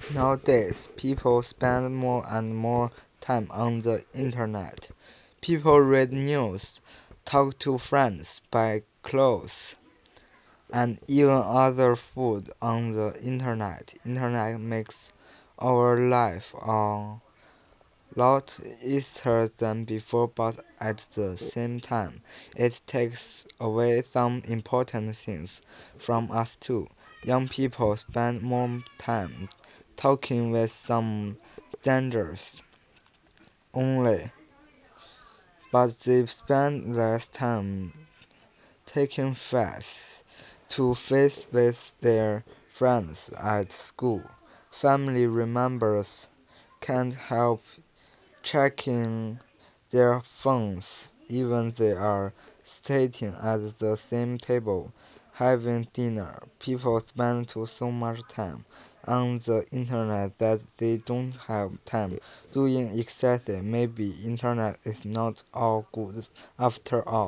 Nowadays, people spend more and more time on the internet. People read news, talk to friends, buy clothes, and even order food on the internet. Internet makes our life a lot easier than before, but at the same time, it takes away some important things from us too. Young people spend more time talking with some strangers only, but they spend less time taking face to face with their friends at school. Family members can't help checking their phones even they are sitting at the same table having dinner. People spend so much time on the internet that they don't have time doing exactly. Maybe internet is not all good after all.